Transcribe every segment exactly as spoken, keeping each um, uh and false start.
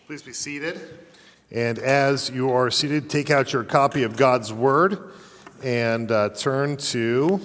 Please be seated. And as you are seated, take out your copy of God's Word and uh, turn to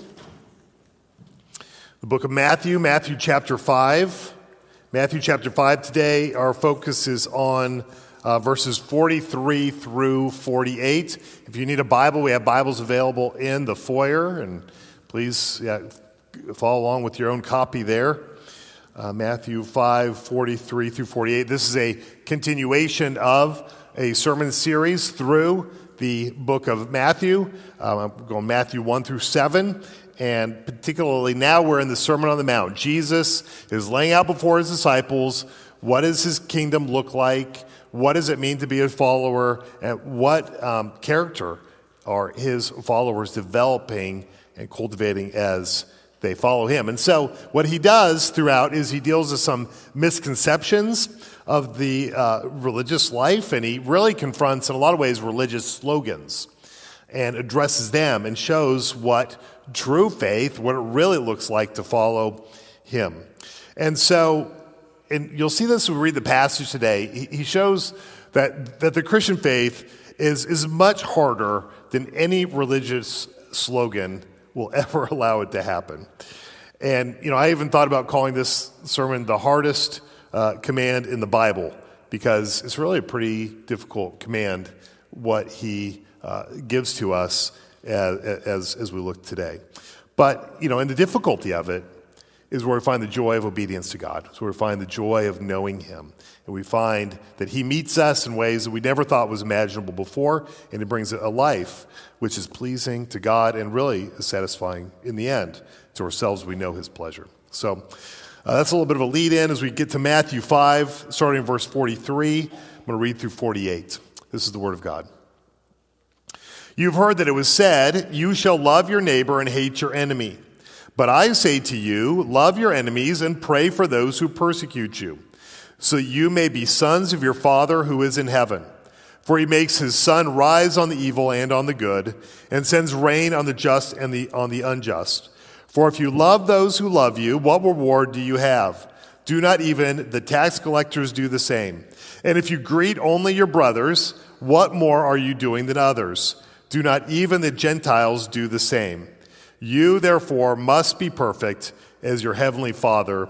the book of Matthew, Matthew chapter five. Matthew chapter five today, our focus is on uh, verses forty-three through forty-eight. If you need a Bible, we have Bibles available in the foyer, and please yeah, follow along with your own copy there. Uh, Matthew five, forty-three through forty-eight. This is a continuation of a sermon series through the book of Matthew. Um, I'm going Matthew one through seven, and particularly now we're in the Sermon on the Mount. Jesus is laying out before his disciples what does his kingdom look like, what does it mean to be a follower, and what um, character are his followers developing and cultivating as they follow him. And so what he does throughout is he deals with some misconceptions of the uh, religious life, and he really confronts, in a lot of ways, religious slogans and addresses them and shows what true faith, what it really looks like to follow him. And so, and you'll see this when we read the passage today, he, he shows that, that the Christian faith is, is much harder than any religious slogan will ever allow it to happen. And, you know, I even thought about calling this sermon the hardest uh, command in the Bible, because it's really a pretty difficult command, what he uh, gives to us as, as, as we look today. But, you know, and the difficulty of it is where we find the joy of obedience to God. It's where we find the joy of knowing him. And we find that he meets us in ways that we never thought was imaginable before, and he brings a life which is pleasing to God and really is satisfying in the end. To ourselves, we know his pleasure. So uh, that's a little bit of a lead in as we get to Matthew five, starting in verse forty-three. I'm going to read through forty-eight. This is the word of God. You've heard that it was said, you shall love your neighbor and hate your enemy. But I say to you, love your enemies and pray for those who persecute you, so you may be sons of your Father who is in heaven. For he makes his sun rise on the evil and on the good, and sends rain on the just and the, on the unjust. For if you love those who love you, what reward do you have? Do not even the tax collectors do the same? And if you greet only your brothers, what more are you doing than others? Do not even the Gentiles do the same? You, therefore, must be perfect as your heavenly Father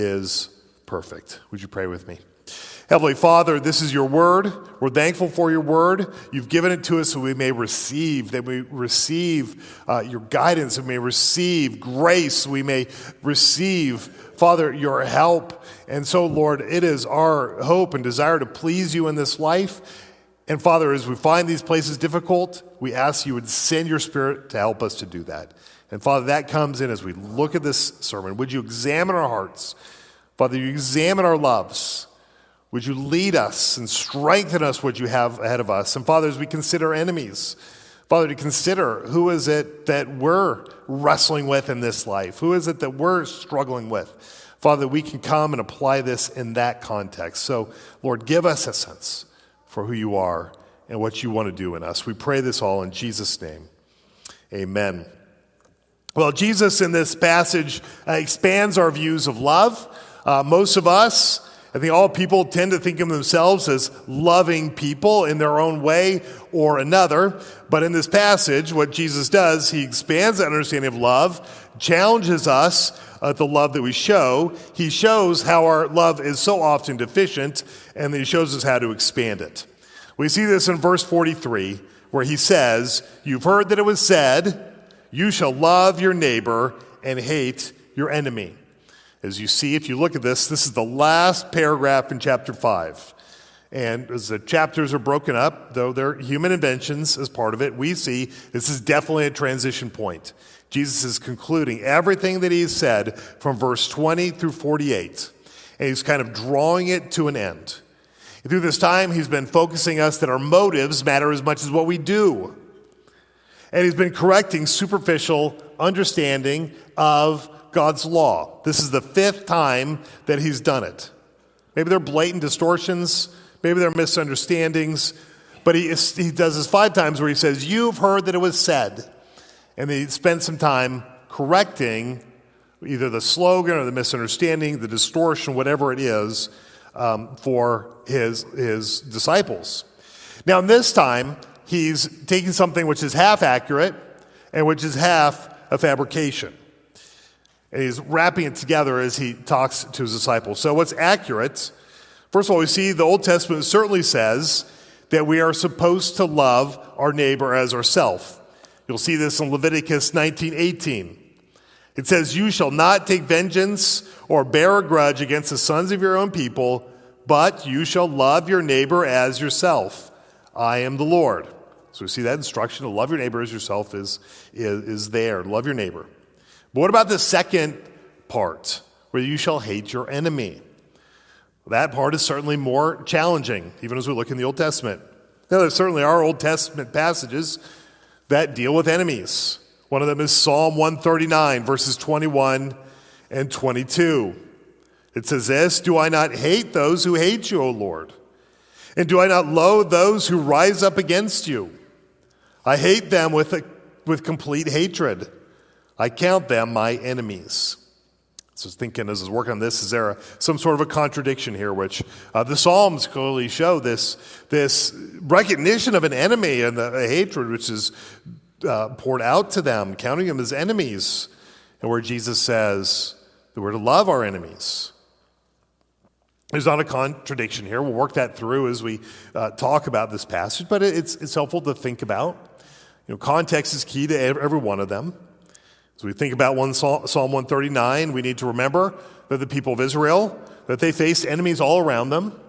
is perfect. Would you pray with me? Heavenly Father, this is your word. We're thankful for your word. You've given it to us so we may receive, that we receive uh, your guidance, we may receive grace, we may receive, Father, your help. And so, Lord, it is our hope and desire to please you in this life. And Father, as we find these places difficult, we ask you would send your Spirit to help us to do that. And Father, that comes in as we look at this sermon. Would you examine our hearts? Father, you examine our loves. Would you lead us and strengthen us what you have ahead of us? And Father, as we consider enemies, Father, to consider who is it that we're wrestling with in this life? Who is it that we're struggling with? Father, we can come and apply this in that context. So, Lord, give us a sense for who you are and what you want to do in us. We pray this all in Jesus' name. Amen. Well, Jesus in this passage uh, expands our views of love. Uh, most of us, I think all people tend to think of themselves as loving people in their own way or another. But in this passage, what Jesus does, he expands that understanding of love, challenges us uh, the love that we show. He shows how our love is so often deficient, and then he shows us how to expand it. We see this in verse forty-three, where he says, you've heard that it was said, you shall love your neighbor and hate your enemy. As you see, if you look at this, this is the last paragraph in chapter five. And as the chapters are broken up, though they're human inventions as part of it, we see this is definitely a transition point. Jesus is concluding everything that he's said from verse twenty through forty-eight. And he's kind of drawing it to an end. And through this time, he's been focusing us that our motives matter as much as what we do. And he's been correcting superficial understanding of God's law. This is the fifth time that he's done it. Maybe they're blatant distortions, maybe they're misunderstandings, but he, he does this five times where he says, you've heard that it was said. And he spends some time correcting either the slogan or the misunderstanding, the distortion, whatever it is, um, for his, his disciples. Now, in this time, he's taking something which is half accurate and which is half a fabrication. And he's wrapping it together as he talks to his disciples. So what's accurate? First of all, we see the Old Testament certainly says that we are supposed to love our neighbor as ourselves. You'll see this in Leviticus nineteen eighteen. It says, "You shall not take vengeance or bear a grudge against the sons of your own people, but you shall love your neighbor as yourself. I am the Lord." So we see that instruction to love your neighbor as yourself is, is, is there. Love your neighbor. But what about the second part, where you shall hate your enemy? That part is certainly more challenging, even as we look in the Old Testament. Now, there certainly are Old Testament passages that deal with enemies. One of them is Psalm one thirty-nine, verses twenty-one and twenty-two. It says this, "Do I not hate those who hate you, O Lord? And do I not loathe those who rise up against you? I hate them with, a, with complete hatred. I count them my enemies." So I was thinking as I was working on this, is there a, some sort of a contradiction here, which uh, the Psalms clearly show this, this recognition of an enemy and the, the hatred which is uh, poured out to them, counting them as enemies, and where Jesus says that we're to love our enemies. There's not a contradiction here. We'll work that through as we uh, talk about this passage, but it's, it's helpful to think about. You know, context is key to every one of them. As we think about one Psalm one thirty-nine, we need to remember that the people of Israel, that they faced enemies all around them.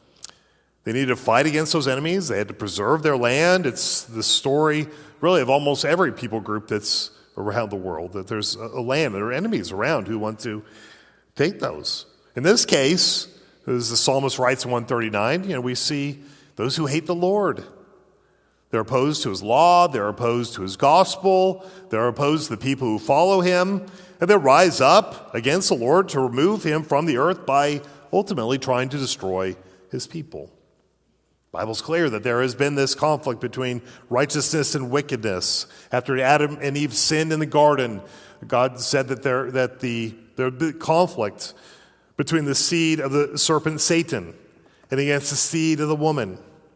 They needed to fight against those enemies. They had to preserve their land. It's the story, really, of almost every people group that's around the world, that there's a land, there are enemies around who want to take those. In this case, as the psalmist writes in one thirty-nine, you know, we see those who hate the Lord. They're opposed to his law, they're opposed to his gospel, they're opposed to the people who follow him, and they rise up against the Lord to remove him from the earth by ultimately trying to destroy his people. The Bible's clear that there has been this conflict between righteousness and wickedness. After Adam and Eve sinned in the garden, God said that there that the there the conflict between the seed of the serpent Satan and against the seed of the woman.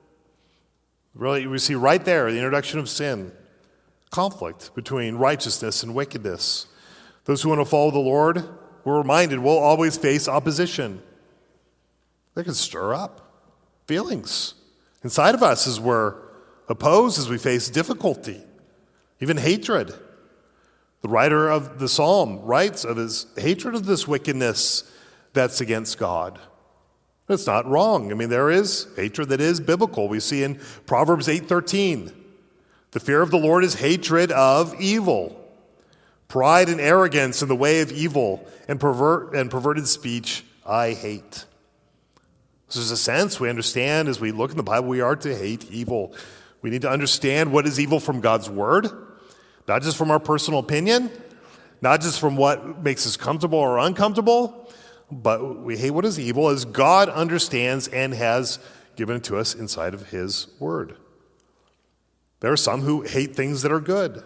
Really, we see right there the introduction of sin, conflict between righteousness and wickedness. Those who want to follow the Lord, we're reminded, will always face opposition. They can stir up feelings inside of us as we're opposed, as we face difficulty, even hatred. The writer of the psalm writes of his hatred of this wickedness that's against God. It's not wrong. I mean, there is hatred that is biblical. We see in Proverbs eight thirteen, the fear of the Lord is hatred of evil. Pride and arrogance in the way of evil and pervert and perverted speech I hate. So there's a sense we understand as we look in the Bible, we are to hate evil. We need to understand what is evil from God's word, not just from our personal opinion, not just from what makes us comfortable or uncomfortable, but we hate what is evil as God understands and has given it to us inside of his word. There are some who hate things that are good.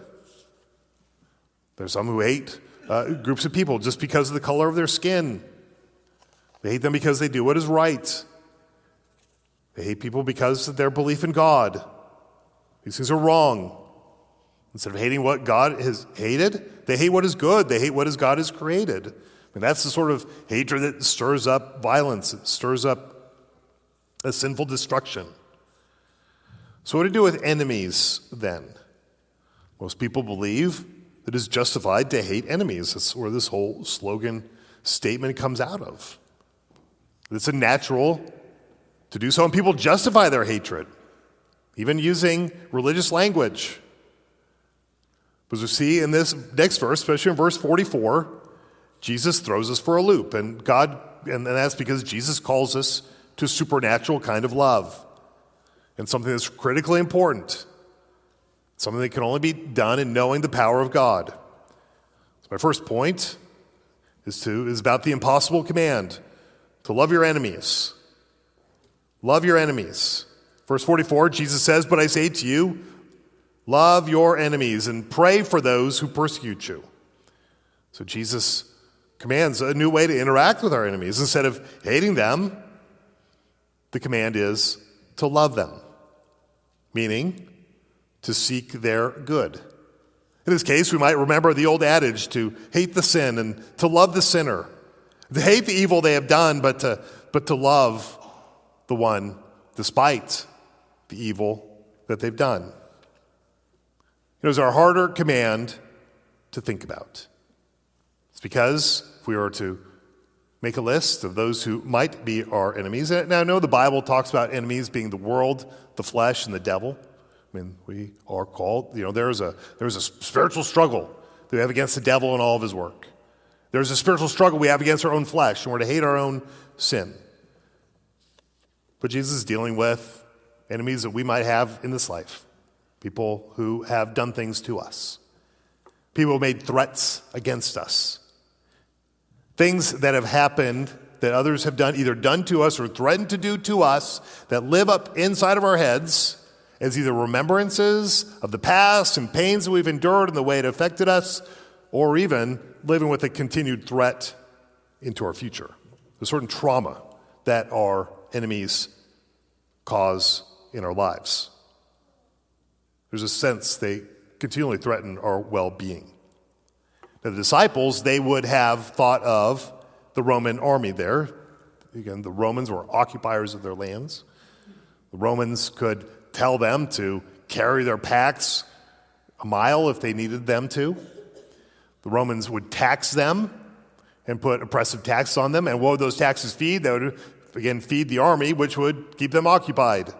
There are some who hate uh, groups of people just because of the color of their skin. They hate them because they do what is right. They hate people because of their belief in God. These things are wrong. Instead of hating what God has hated, they hate what is good. They hate what is God has created. And that's the sort of hatred that stirs up violence. It stirs up a sinful destruction. So what do we do with enemies then? Most people believe that it's justified to hate enemies. That's where this whole slogan statement comes out of. It's a natural to do so, and people justify their hatred, even using religious language. As we see in this next verse, especially in verse forty-four, Jesus throws us for a loop, and God, and that's because Jesus calls us to a supernatural kind of love, and something that's critically important, something that can only be done in knowing the power of God. So my first point is to is about the impossible command to love your enemies. Love your enemies. Verse forty-four, Jesus says, "But I say to you, love your enemies and pray for those who persecute you." So Jesus commands a new way to interact with our enemies. Instead of hating them, the command is to love them, meaning to seek their good. In this case, we might remember the old adage to hate the sin and to love the sinner, to hate the evil they have done, but to, but to love the one despite the evil that they've done. It is our harder command to think about. It's because if we were to make a list of those who might be our enemies, and I know the Bible talks about enemies being the world, the flesh, and the devil. I mean, we are called, you know, there's a there's a spiritual struggle that we have against the devil and all of his work. There's a spiritual struggle we have against our own flesh, and we're to hate our own sin. But Jesus is dealing with enemies that we might have in this life. People who have done things to us. People who made threats against us. Things that have happened that others have done, either done to us or threatened to do to us, that live up inside of our heads as either remembrances of the past and pains that we've endured and the way it affected us, or even living with a continued threat into our future. There's certain trauma that our enemies cause in our lives. There's a sense they continually threaten our well-being. Now, the disciples, they would have thought of the Roman army there. Again, the Romans were occupiers of their lands. The Romans could tell them to carry their packs a mile if they needed them to. The Romans would tax them and put oppressive taxes on them. And what would those taxes feed? They would, again, feed the army, which would keep them occupied.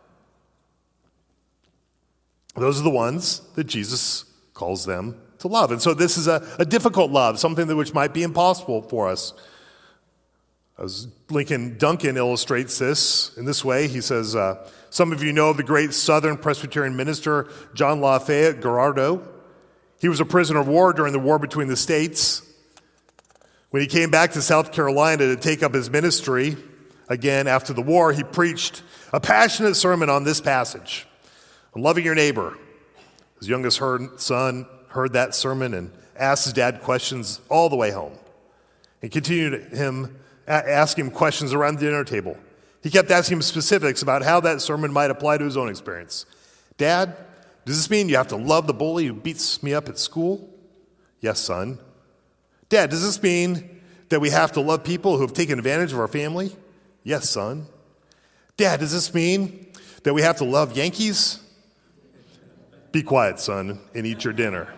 Those are the ones that Jesus calls them to love. And so this is a, a difficult love, something that which might be impossible for us. As Lincoln Duncan illustrates this in this way, he says, uh, some of you know of the great Southern Presbyterian minister, John Lafayette Girardeau. He was a prisoner of war during the war between the states. When he came back to South Carolina to take up his ministry, again after the war, he preached a passionate sermon on this passage, on loving your neighbor. His youngest heard, son heard that sermon and asked his dad questions all the way home. And continued him asking him questions around the dinner table. He kept asking him specifics about how that sermon might apply to his own experience. Dad, does this mean you have to love the bully who beats me up at school? Yes, son. Dad, does this mean that we have to love people who have taken advantage of our family? Yes, son. Dad, does this mean that we have to love Yankees? Be quiet, son, and eat your dinner.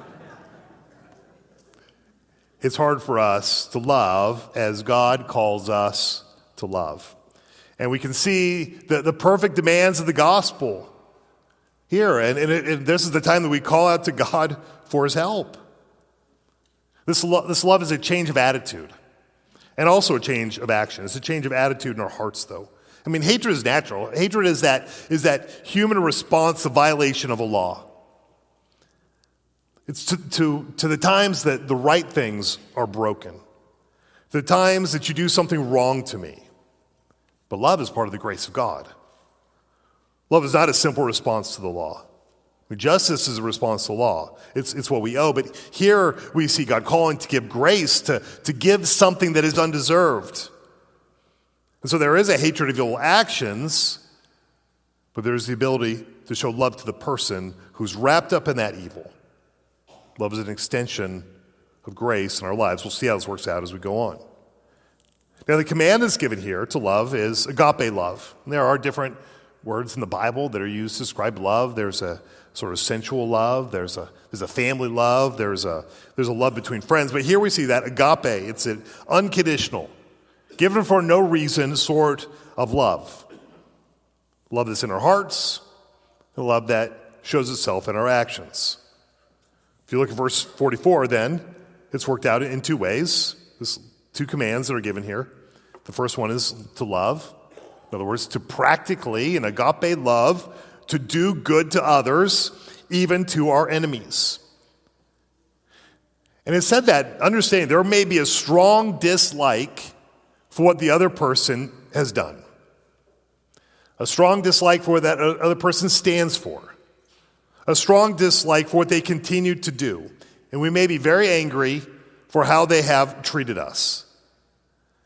It's hard for us to love as God calls us to love. And we can see the, the perfect demands of the gospel here. And, and, it, and this is the time that we call out to God for his help. This, lo- this love is a change of attitude and also a change of action. It's a change of attitude in our hearts, though. I mean, hatred is natural. Hatred is that, is that human response to violation of a law. It's to, to, to the times that the right things are broken, the times that you do something wrong to me. But love is part of the grace of God. Love is not a simple response to the law. I mean, justice is a response to law. It's, it's what we owe. But here we see God calling to give grace, to, to give something that is undeserved. And so there is a hatred of evil actions, but there's the ability to show love to the person who's wrapped up in that evil. Love is an extension of grace in our lives. We'll see how this works out as we go on. Now, the command that's given here to love is agape love. And there are different words in the Bible that are used to describe love. There's a sort of sensual love. There's a there's a family love. There's a there's a love between friends. But here we see that agape. It's an unconditional, given for no reason sort of love. Love that's in our hearts, a love that shows itself in our actions. If you look at verse forty-four, then, it's worked out in two ways. There's two commands that are given here. The first one is to love. In other words, to practically, in agape love, to do good to others, even to our enemies. And it said that, understanding there may be a strong dislike for what the other person has done. A strong dislike for what that other person stands for. A strong dislike for what they continue to do. And we may be very angry for how they have treated us.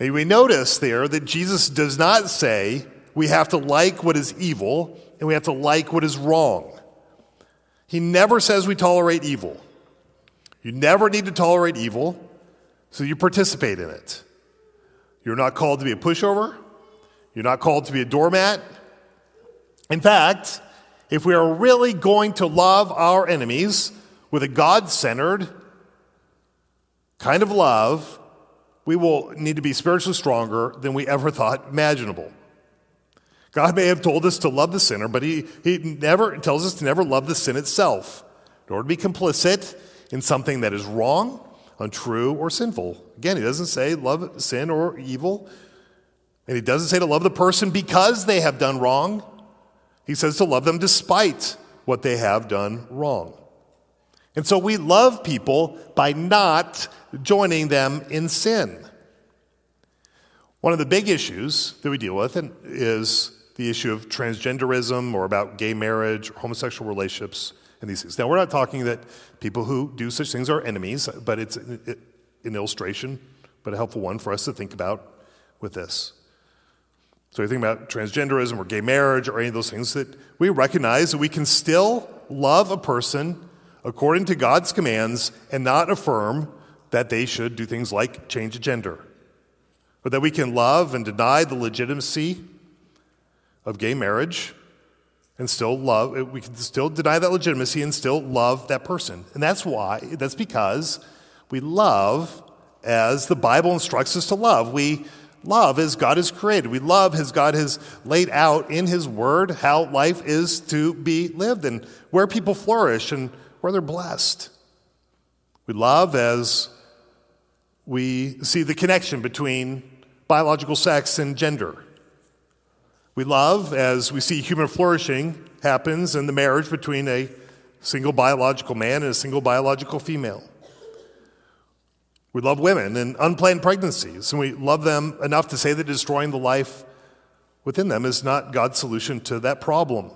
And we notice there that Jesus does not say we have to like what is evil and we have to like what is wrong. He never says we tolerate evil. You never need to tolerate evil, so you participate in it. You're not called to be a pushover. You're not called to be a doormat. In fact, if we are really going to love our enemies with a God-centered kind of love, we will need to be spiritually stronger than we ever thought imaginable. God may have told us to love the sinner, but he, he never tells us to never love the sin itself, nor to be complicit in something that is wrong, untrue, or sinful. Again, he doesn't say love sin or evil, and he doesn't say to love the person because they have done wrong. He says to love them despite what they have done wrong. And so we love people by not joining them in sin. One of the big issues that we deal with is the issue of transgenderism or about gay marriage or homosexual relationships and these things. Now, we're not talking that people who do such things are enemies, but it's an illustration, but a helpful one for us to think about with this. So you think about transgenderism or gay marriage or any of those things, that we recognize that we can still love a person according to God's commands and not affirm that they should do things like change a gender. But that we can love and deny the legitimacy of gay marriage and still love, we can still deny that legitimacy and still love that person. And that's why, that's because we love as the Bible instructs us to love. We love as God has created. We love as God has laid out in His Word how life is to be lived and where people flourish and where they're blessed. We love as we see the connection between biological sex and gender. We love as we see human flourishing happens in the marriage between a single biological man and a single biological female. We love women and unplanned pregnancies, and we love them enough to say that destroying the life within them is not God's solution to that problem.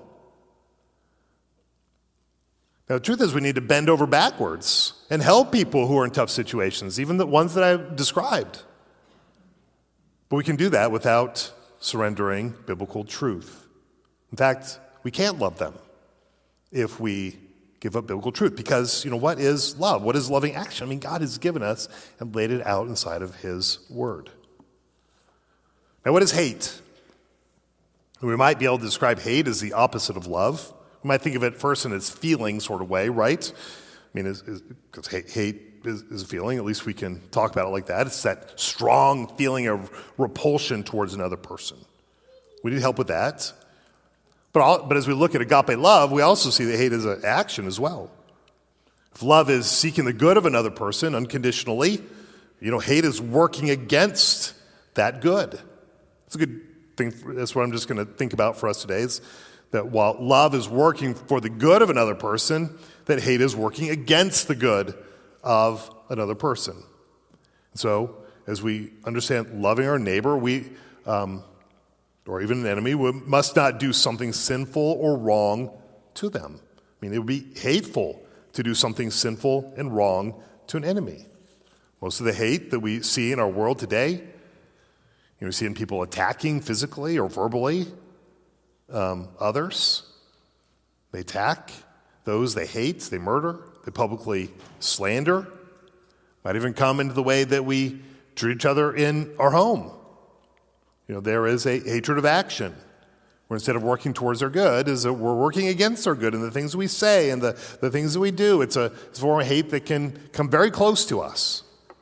Now, the truth is we need to bend over backwards and help people who are in tough situations, even the ones that I've described. But we can do that without surrendering biblical truth. In fact, we can't love them if we give up biblical truth, because, you know, what is love? What is loving action? I mean, God has given us and laid it out inside of His Word. Now, what is hate? We might be able to describe hate as the opposite of love. We might think of it first in its feeling sort of way, right? I mean, because hate, hate is, is a feeling. At least we can talk about it like that. It's that strong feeling of repulsion towards another person. We need help with that. But, all, but as we look at agape love, we also see that hate is an action as well. If love is seeking the good of another person unconditionally, you know, hate is working against that good. It's a good thing. That's what I'm just going to think about for us today, is that while love is working for the good of another person, that hate is working against the good of another person. So as we understand loving our neighbor, we... Um, or even an enemy, we must not do something sinful or wrong to them. I mean, it would be hateful to do something sinful and wrong to an enemy. Most of the hate that we see in our world today, you know, we see in people attacking physically or verbally um, others. They attack those they hate, they murder, they publicly slander. Might even come into the way that we treat each other in our home. You know, there is a hatred of action, where instead of working towards our good, is that we're working against our good and the things we say and the, the things that we do. It's a, it's a form of hate that can come very close to us.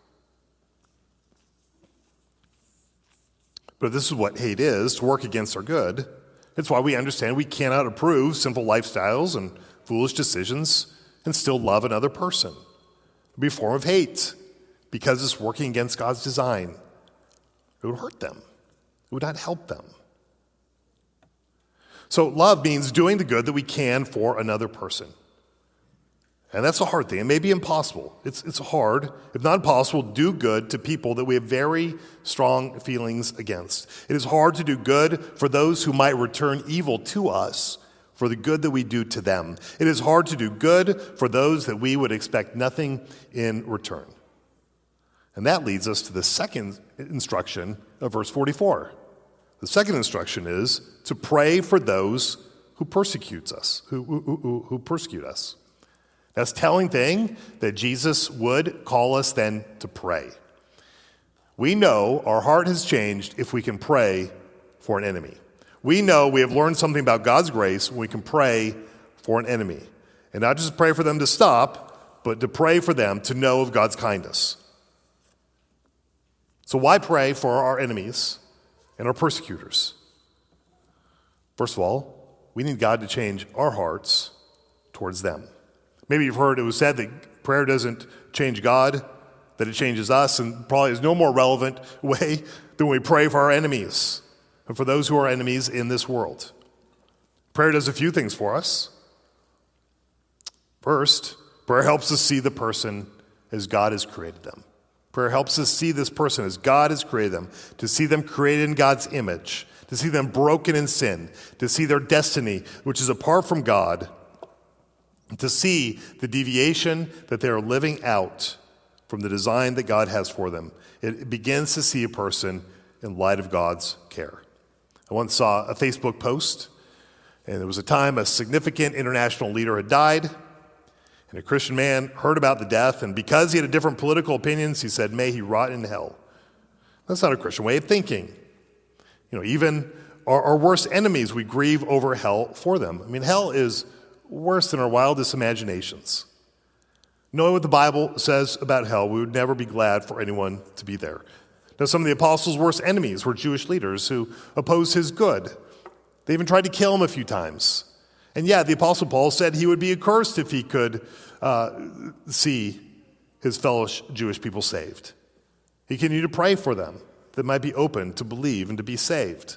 But this is what hate is, to work against our good. It's why we understand we cannot approve sinful lifestyles and foolish decisions and still love another person. It would be a form of hate because it's working against God's design. It would hurt them. It would not help them. So love means doing the good that we can for another person. And that's a hard thing. It may be impossible. It's, it's hard, if not impossible, to do good to people that we have very strong feelings against. It is hard to do good for those who might return evil to us for the good that we do to them. It is hard to do good for those that we would expect nothing in return. And that leads us to the second instruction of verse forty-four. The second instruction is to pray for those who persecute us, who, who, who, who persecute us. That's a telling thing that Jesus would call us then to pray. We know our heart has changed if we can pray for an enemy. We know we have learned something about God's grace when we can pray for an enemy. And not just pray for them to stop, but to pray for them to know of God's kindness. So why pray for our enemies and our persecutors? First of all, we need God to change our hearts towards them. Maybe you've heard it was said that prayer doesn't change God, that it changes us, and probably is no more relevant way than we pray for our enemies and for those who are enemies in this world. Prayer does a few things for us. First, prayer helps us see the person as God has created them. Prayer helps us see this person as God has created them, to see them created in God's image, to see them broken in sin, to see their destiny, which is apart from God, to see the deviation that they are living out from the design that God has for them. It begins to see a person in light of God's care. I once saw a Facebook post, and there was a time a significant international leader had died, and a Christian man heard about the death, and because he had a different political opinions, he said, "May he rot in hell." That's not a Christian way of thinking. You know, even our, our worst enemies, we grieve over hell for them. I mean, hell is worse than our wildest imaginations. Knowing what the Bible says about hell, we would never be glad for anyone to be there. Now, some of the apostles' worst enemies were Jewish leaders who opposed his good. They even tried to kill him a few times. And yeah, the apostle Paul said he would be accursed if he could uh, see his fellow Jewish people saved. He continued to pray for them that might be open to believe and to be saved.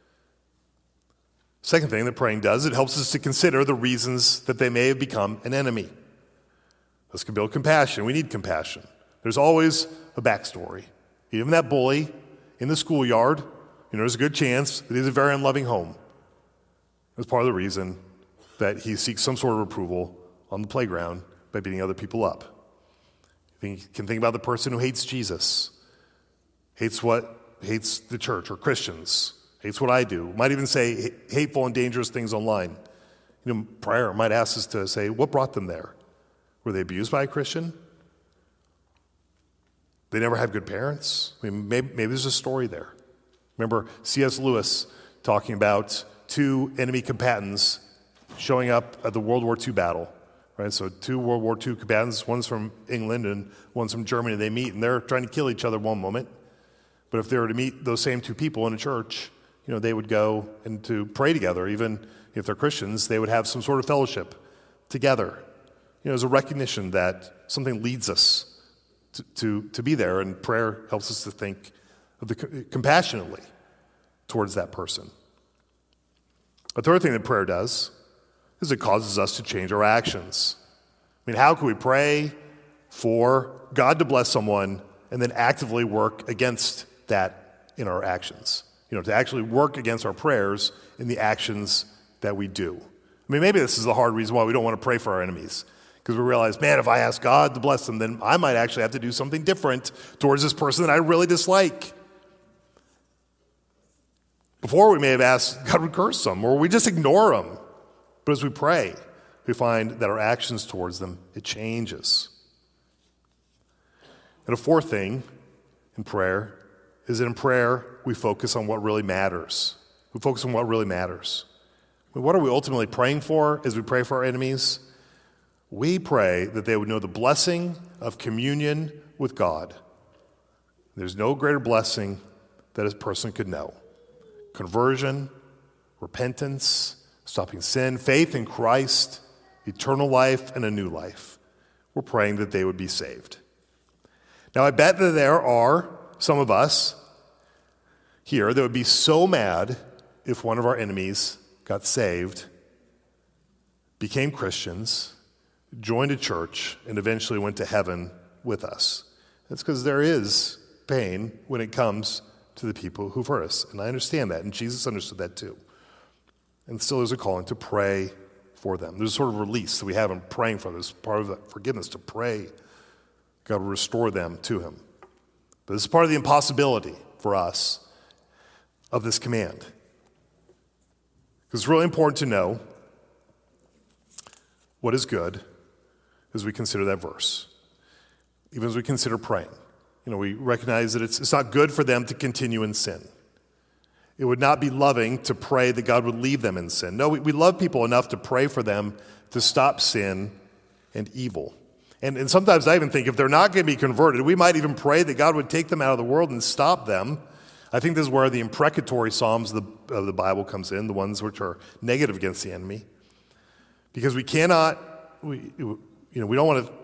Second thing that praying does, it helps us to consider the reasons that they may have become an enemy. This can build compassion. We need compassion. There's always a backstory. Even that bully in the schoolyard, you know, there's a good chance that he's a very unloving home. That's part of the reason that he seeks some sort of approval on the playground by beating other people up. You can think about the person who hates Jesus, hates what hates the church or Christians, hates what I do, might even say hateful and dangerous things online. You know, prayer might ask us to say, what brought them there? Were they abused by a Christian? They never had good parents? I mean, maybe, maybe there's a story there. Remember C S Lewis talking about two enemy combatants showing up at the World War Two battle. Right? So two World War Two combatants, one's from England and one's from Germany. They meet and they're trying to kill each other one moment. But if they were to meet those same two people in a church, you know, they would go and to pray together. Even if they're Christians, they would have some sort of fellowship together. You know, there's a recognition that something leads us to, to, to be there, and prayer helps us to think of the compassionately towards that person. A third thing that prayer does is it causes us to change our actions. I mean, how can we pray for God to bless someone and then actively work against that in our actions? You know, to actually work against our prayers in the actions that we do. I mean, maybe this is the hard reason why we don't want to pray for our enemies. Because we realize, man, if I ask God to bless them, then I might actually have to do something different towards this person that I really dislike. Before, we may have asked God to curse them, or we just ignore them. But as we pray, we find that our actions towards them, it changes. And a fourth thing in prayer is that in prayer, we focus on what really matters. We focus on what really matters. I mean, what are we ultimately praying for as we pray for our enemies? We pray that they would know the blessing of communion with God. There's no greater blessing that a person could know. Conversion, repentance, stopping sin, faith in Christ, eternal life, and a new life. We're praying that they would be saved. Now, I bet that there are some of us here that would be so mad if one of our enemies got saved, became Christians, joined a church, and eventually went to heaven with us. That's because there is pain when it comes to the people who've hurt us. And I understand that, and Jesus understood that too. And still there's a calling to pray for them. There's a sort of release that we have in praying for them. There's part of that forgiveness to pray God will restore them to him. But this is part of the impossibility for us of this command. Because it's really important to know what is good as we consider that verse, even as we consider praying. You know, we recognize that it's, it's not good for them to continue in sin. It would not be loving to pray that God would leave them in sin. No, we, we love people enough to pray for them to stop sin and evil. And, and sometimes I even think if they're not going to be converted, we might even pray that God would take them out of the world and stop them. I think this is where the imprecatory psalms of the, of the Bible comes in, the ones which are negative against the enemy. Because we cannot, we, you know, we don't want to,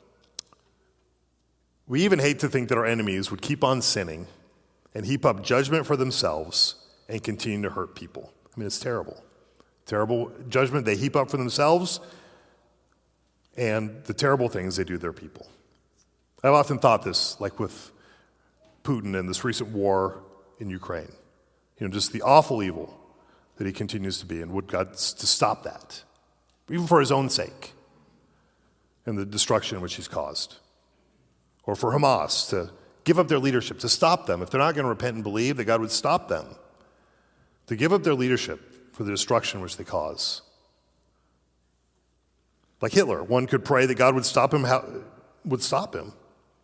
we even hate to think that our enemies would keep on sinning and heap up judgment for themselves and continue to hurt people. I mean, it's terrible. Terrible judgment they heap up for themselves and the terrible things they do to their people. I've often thought this, like with Putin and this recent war in Ukraine. You know, just the awful evil that he continues to be, and would God to stop that, even for his own sake, and the destruction which he's caused. Or for Hamas to give up their leadership, to stop them. If they're not going to repent and believe, that God would stop them. To give up their leadership for the destruction which they cause. Like Hitler, one could pray that God would stop him, how, would stop him.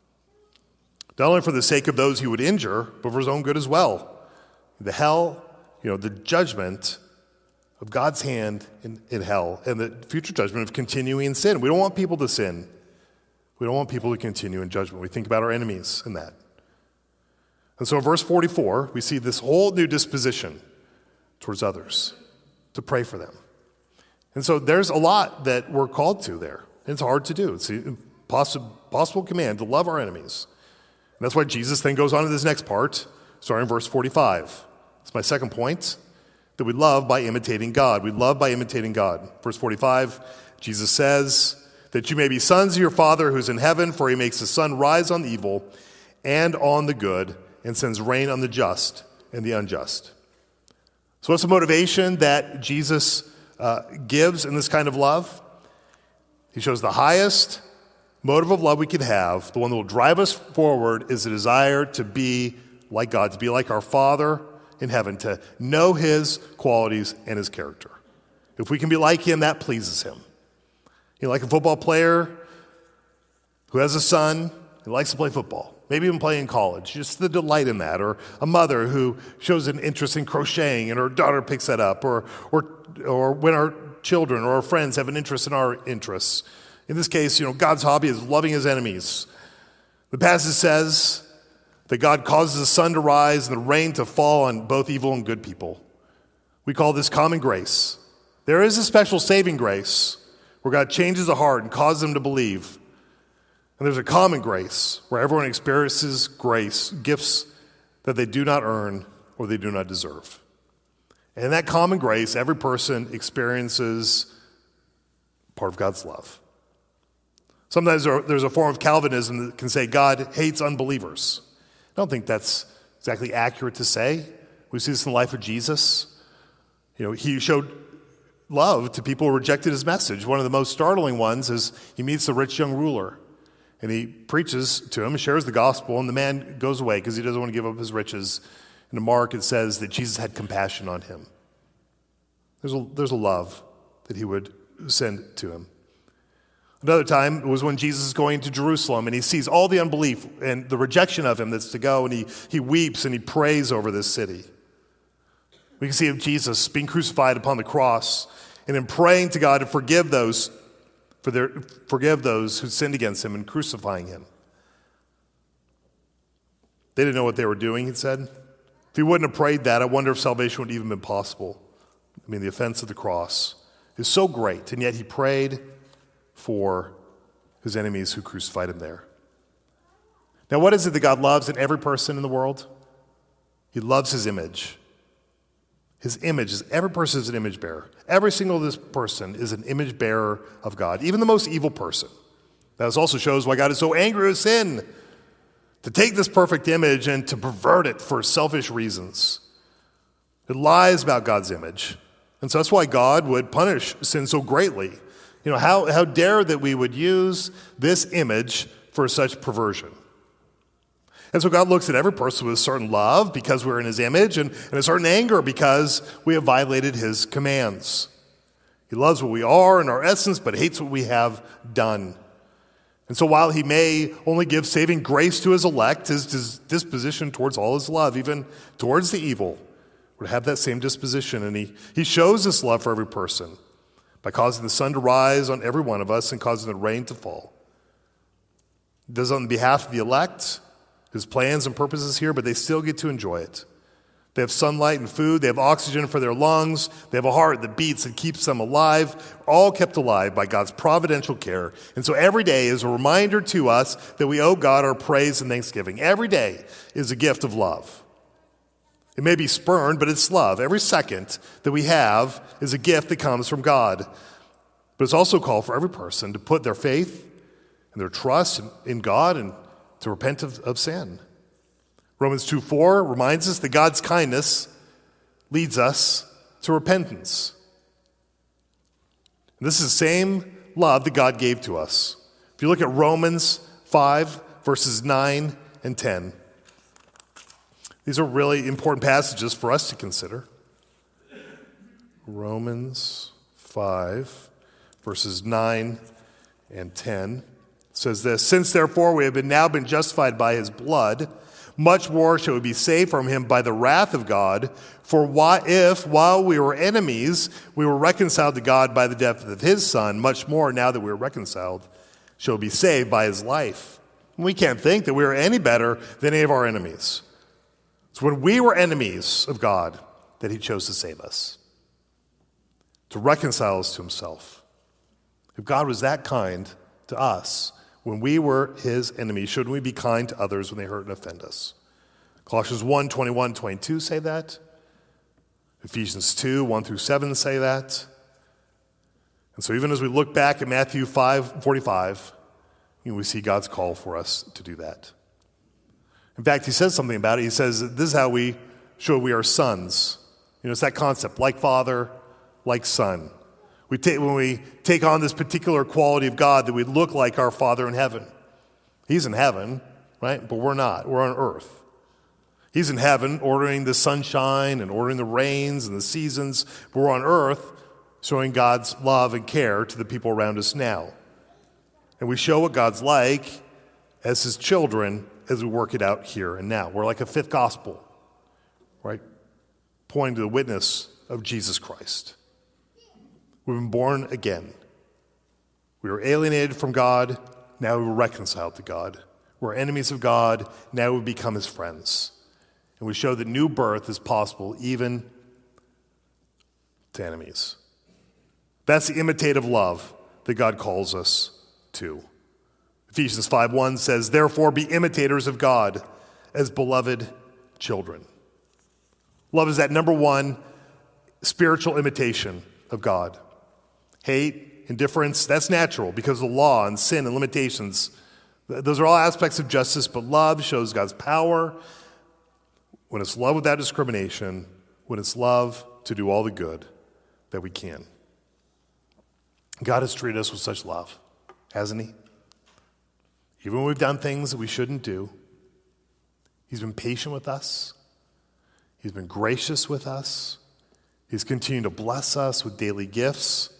Not only for the sake of those he would injure, but for his own good as well. The hell, you know, the judgment of God's hand in, in hell, and the future judgment of continuing in sin. We don't want people to sin. We don't want people to continue in judgment. We think about our enemies in that. And so in verse forty-four, we see this whole new disposition towards others, to pray for them. And so there's a lot that we're called to there. And it's hard to do. It's a possible, possible command to love our enemies. And that's why Jesus then goes on to this next part, starting in verse forty-five. It's my second point, that we love by imitating God. We love by imitating God. Verse forty-five, Jesus says, that you may be sons of your Father who's in heaven, for he makes the sun rise on the evil and on the good, and sends rain on the just and the unjust. So what's the motivation that Jesus uh, gives in this kind of love? He shows the highest motive of love we could have, the one that will drive us forward, is the desire to be like God, to be like our Father in heaven, to know his qualities and his character. If we can be like him, that pleases him. You know, like a football player who has a son who likes to play football, maybe even play in college, just the delight in that. Or a mother who shows an interest in crocheting and her daughter picks that up. Or, or, or when our children or our friends have an interest in our interests. In this case, you know, God's hobby is loving his enemies. The passage says that God causes the sun to rise and the rain to fall on both evil and good people. We call this common grace. There is a special saving grace where God changes a heart and causes them to believe. And there's a common grace where everyone experiences grace, gifts that they do not earn or they do not deserve. And in that common grace, every person experiences part of God's love. Sometimes there's a form of Calvinism that can say God hates unbelievers. I don't think that's exactly accurate to say. We see this in the life of Jesus. You know, he showed love to people who rejected his message. One of the most startling ones is he meets the rich young ruler, and he preaches to him, shares the gospel, and the man goes away because he doesn't want to give up his riches. And in Mark, it says that Jesus had compassion on him. There's a, there's a love that he would send to him. Another time was when Jesus is going to Jerusalem, and he sees all the unbelief and the rejection of him that's to go, and he, he weeps and he prays over this city. We can see of Jesus being crucified upon the cross, and in praying to God to forgive those for their forgive those who sinned against him and crucifying him. They didn't know what they were doing, he said. If he wouldn't have prayed that, I wonder if salvation would even been possible. I mean, the offense of the cross is so great, and yet he prayed for his enemies who crucified him there. Now, what is it that God loves in every person in the world? He loves his image. His image is, every person is an image bearer. Every single this person is an image bearer of God, even the most evil person. That also shows why God is so angry with sin, to take this perfect image and to pervert it for selfish reasons. It lies about God's image. And so that's why God would punish sin so greatly. You know, how, how dare that we would use this image for such perversion. And so God looks at every person with a certain love because we're in his image, and, and a certain anger because we have violated his commands. He loves what we are in our essence, but hates what we have done. And so while he may only give saving grace to his elect, his, his disposition towards all is love, even towards the evil, would have that same disposition. And he, he shows this love for every person by causing the sun to rise on every one of us and causing the rain to fall. He does it on behalf of the elect, his plans and purposes here, but they still get to enjoy it. They have sunlight and food. They have oxygen for their lungs. They have a heart that beats and keeps them alive, all kept alive by God's providential care. And so every day is a reminder to us that we owe God our praise and thanksgiving. Every day is a gift of love. It may be spurned, but it's love. Every second that we have is a gift that comes from God. But it's also a call for every person to put their faith and their trust in, in God and to repent of, of sin. Romans two four reminds us that God's kindness leads us to repentance. And this is the same love that God gave to us. If you look at Romans five, verses nine and ten, these are really important passages for us to consider. Romans five, verses nine and ten says this: "Since therefore we have been now been justified by his blood, much more shall we be saved from him by the wrath of God. For why, if, while we were enemies, we were reconciled to God by the death of his Son, much more, now that we are reconciled, shall we be saved by his life." And we can't think that we are any better than any of our enemies. It's when we were enemies of God that he chose to save us, to reconcile us to himself. If God was that kind to us when we were his enemies, shouldn't we be kind to others when they hurt and offend us? Colossians one, twenty-one, twenty-two say that. Ephesians two, one through seven say that. And so even as we look back at Matthew five, forty-five, you know, we see God's call for us to do that. In fact, he says something about it. He says, this is how we show we are sons. You know, it's that concept, like father, like son. We take, when we take on this particular quality of God, that we look like our Father in heaven. He's in heaven, right? But we're not. We're on earth. He's in heaven ordering the sunshine and ordering the rains and the seasons. But we're on earth showing God's love and care to the people around us now. And we show what God's like as his children as we work it out here and now. We're like a fifth gospel, right? Pointing to the witness of Jesus Christ. We've been born again. We were alienated from God, now we were reconciled to God. We're enemies of God, now we become his friends. And we show that new birth is possible even to enemies. That's the imitative love that God calls us to. Ephesians five one says, "Therefore be imitators of God as beloved children." Love is that number one spiritual imitation of God. Hate, indifference, that's natural because of the law and sin and limitations. Those are all aspects of justice, but love shows God's power when it's love without discrimination, when it's love to do all the good that we can. God has treated us with such love, hasn't he? Even when we've done things that we shouldn't do, he's been patient with us. He's been gracious with us. He's continued to bless us with daily gifts.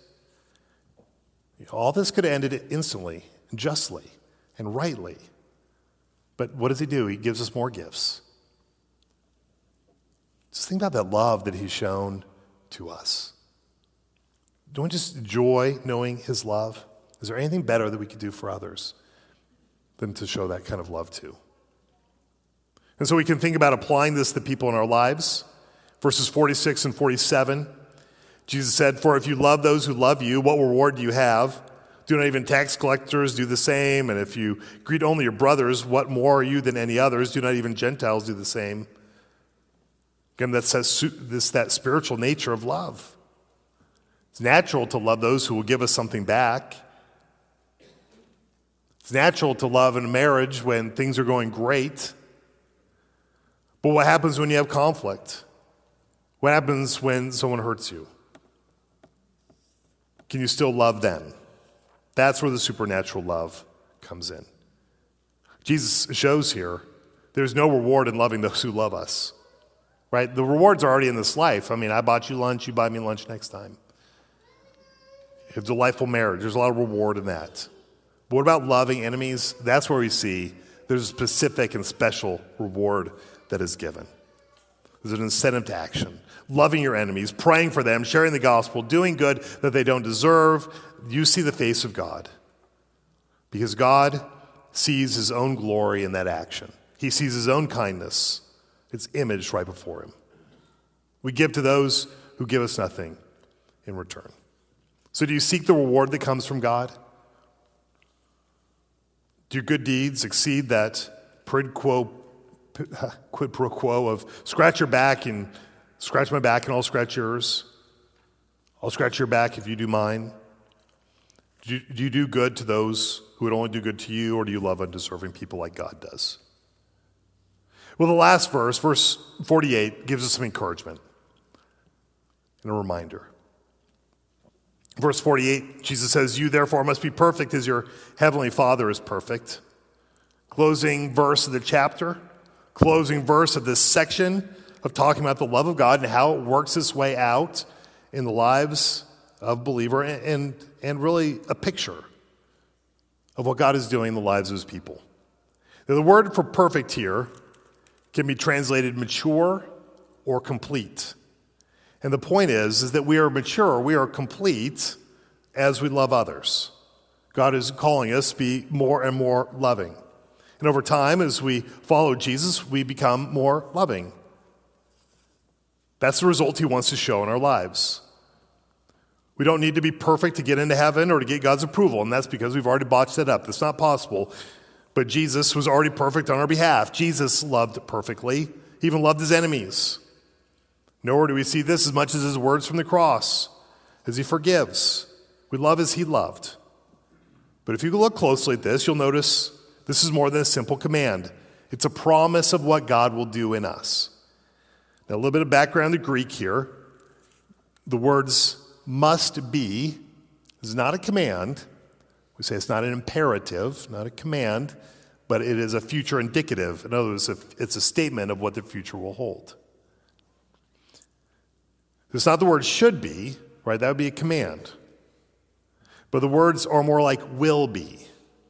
All this could have ended instantly and justly and rightly. But what does he do? He gives us more gifts. Just think about that love that he's shown to us. Don't we just enjoy knowing his love? Is there anything better that we could do for others than to show that kind of love to? And so we can think about applying this to people in our lives. Verses forty-six and forty-seven, Jesus said, "For if you love those who love you, what reward do you have? Do not even tax collectors do the same? And if you greet only your brothers, what more are you than any others? Do not even Gentiles do the same?" Again, that's this, that spiritual nature of love. It's natural to love those who will give us something back. It's natural to love in a marriage when things are going great. But what happens when you have conflict? What happens when someone hurts you? Can you still love then? That's where the supernatural love comes in. Jesus shows here there's no reward in loving those who love us, right? The rewards are already in this life. I mean, I bought you lunch, you buy me lunch next time. You have a delightful marriage. There's a lot of reward in that. But what about loving enemies? That's where we see there's a specific and special reward that is given. There's an incentive to action. Loving your enemies, praying for them, sharing the gospel, doing good that they don't deserve. You see the face of God. Because God sees his own glory in that action. He sees his own kindness. It's imaged right before him. We give to those who give us nothing in return. So do you seek the reward that comes from God? Do your good deeds exceed that quid, quo, quid pro quo of scratch your back and scratch my back and I'll scratch yours? I'll scratch your back if you do mine. Do you, do you do good to those who would only do good to you, or do you love undeserving people like God does? Well, the last verse, verse forty-eight, gives us some encouragement and a reminder. Verse forty-eight, Jesus says, "You therefore must be perfect as your heavenly Father is perfect." Closing verse of the chapter, closing verse of this section of talking about the love of God and how it works its way out in the lives of believer, and, and, and really a picture of what God is doing in the lives of his people. Now, the word for perfect here can be translated mature or complete. And the point is, is that we are mature, we are complete as we love others. God is calling us to be more and more loving. And over time, as we follow Jesus, we become more loving. That's the result he wants to show in our lives. We don't need to be perfect to get into heaven or to get God's approval, and that's because we've already botched it up. That's not possible. But Jesus was already perfect on our behalf. Jesus loved perfectly. He even loved his enemies. Nor do we see this as much as his words from the cross, as he forgives. We love as he loved. But if you look closely at this, you'll notice this is more than a simple command. It's a promise of what God will do in us. Now, a little bit of background in Greek here. The words must be is not a command. We say it's not an imperative, not a command, but it is a future indicative. In other words, it's a statement of what the future will hold. It's not the word should be, right? That would be a command. But the words are more like will be.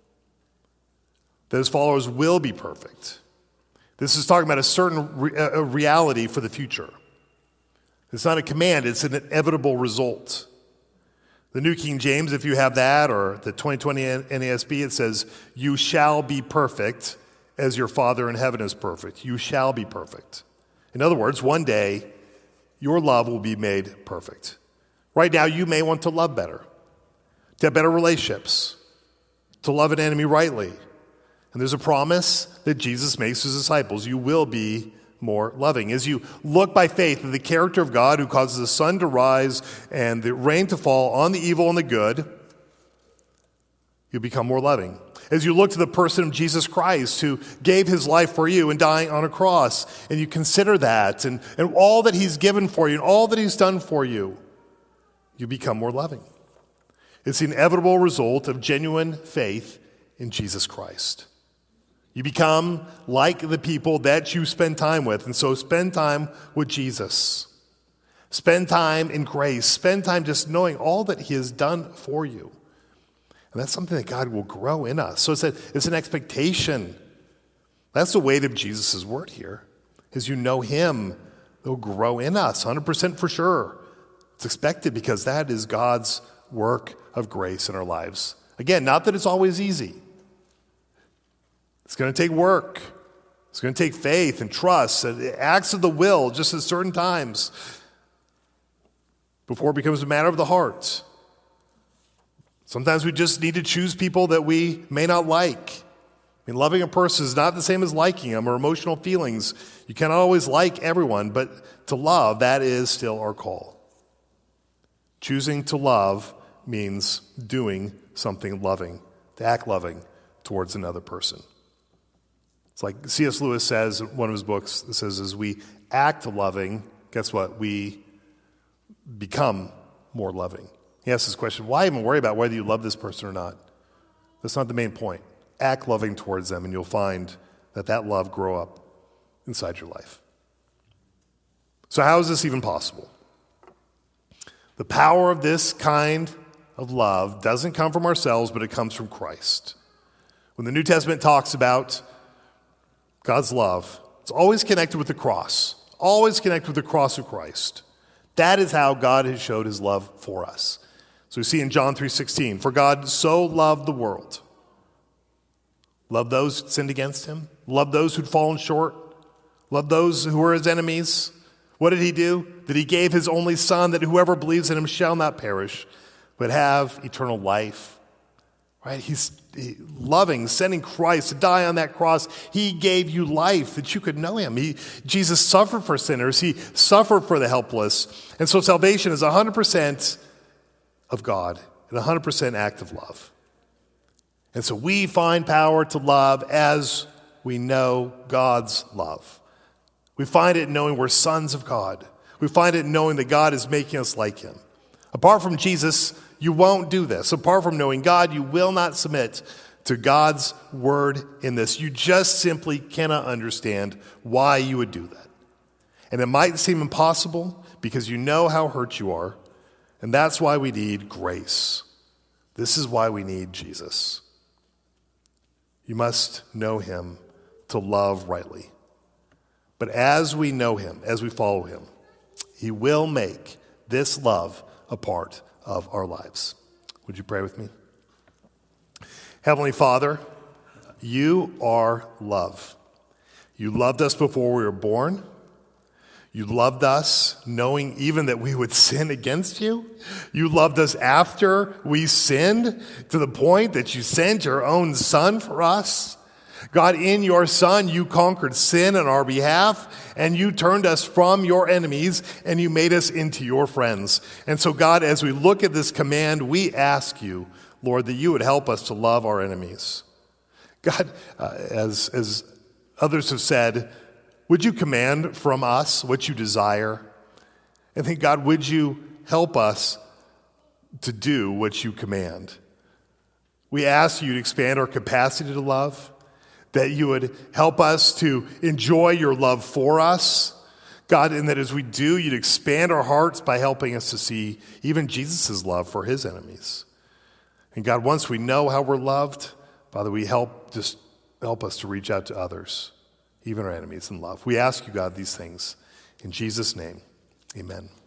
Those followers will be perfect. This is talking about a certain re- a reality for the future. It's not a command, it's an inevitable result. The New King James, if you have that, or the twenty twenty N A S B, it says, "You shall be perfect as your Father in heaven is perfect." You shall be perfect. In other words, one day, your love will be made perfect. Right now, you may want to love better, to have better relationships, to love an enemy rightly. And there's a promise that Jesus makes to his disciples. You will be more loving. As you look by faith at the character of God who causes the sun to rise and the rain to fall on the evil and the good, you become more loving. As you look to the person of Jesus Christ who gave his life for you and dying on a cross, and you consider that and, and all that he's given for you and all that he's done for you, you become more loving. It's the inevitable result of genuine faith in Jesus Christ. You become like the people that you spend time with. And so spend time with Jesus. Spend time in grace. Spend time just knowing all that he has done for you. And that's something that God will grow in us. So it's, a, it's an expectation. That's the weight of Jesus' word here. As you know him, it'll grow in us, one hundred percent for sure. It's expected because that is God's work of grace in our lives. Again, not that it's always easy. It's going to take work. It's going to take faith and trust, and acts of the will just at certain times before it becomes a matter of the heart. Sometimes we just need to choose people that we may not like. I mean, loving a person is not the same as liking them or emotional feelings. You cannot always like everyone, but to love, that is still our call. Choosing to love means doing something loving, to act loving towards another person. It's like C S Lewis says in one of his books, it says, as we act loving, guess what? We become more loving. He asks this question, why even worry about whether you love this person or not? That's not the main point. Act loving towards them, and you'll find that that love grow up inside your life. So how is this even possible? The power of this kind of love doesn't come from ourselves, but it comes from Christ. When the New Testament talks about God's love, it's always connected with the cross, always connected with the cross of Christ. That is how God has showed his love for us. So we see in John three sixteen, for God so loved the world. Loved those who sinned against him. Loved those who'd fallen short. Loved those who were his enemies. What did he do? That he gave his only son, that whoever believes in him shall not perish, but have eternal life. Right? He's he, loving, sending Christ to die on that cross. He gave you life that you could know him. He, Jesus suffered for sinners. He suffered for the helpless. And so salvation is one hundred percent of God and one hundred percent act of love. And so we find power to love as we know God's love. We find it in knowing we're sons of God. We find it in knowing that God is making us like him. Apart from Jesus, you won't do this. Apart from knowing God, you will not submit to God's word in this. You just simply cannot understand why you would do that. And it might seem impossible because you know how hurt you are, and that's why we need grace. This is why we need Jesus. You must know him to love rightly. But as we know him, as we follow him, he will make this love a part of our lives. Would you pray with me? Heavenly Father, you are love. You loved us before we were born. You loved us knowing even that we would sin against you. You loved us after we sinned to the point that you sent your own son for us. God, in your son, you conquered sin on our behalf, and you turned us from your enemies, and you made us into your friends. And so, God, as we look at this command, we ask you, Lord, that you would help us to love our enemies. God, uh, as, as others have said, would you command from us what you desire? And think, God, would you help us to do what you command? We ask you to expand our capacity to love, that you would help us to enjoy your love for us, God, and that as we do, you'd expand our hearts by helping us to see even Jesus' love for his enemies. And God, once we know how we're loved, Father, we help just help us to reach out to others, even our enemies, in love. We ask you, God, these things in Jesus' name. Amen.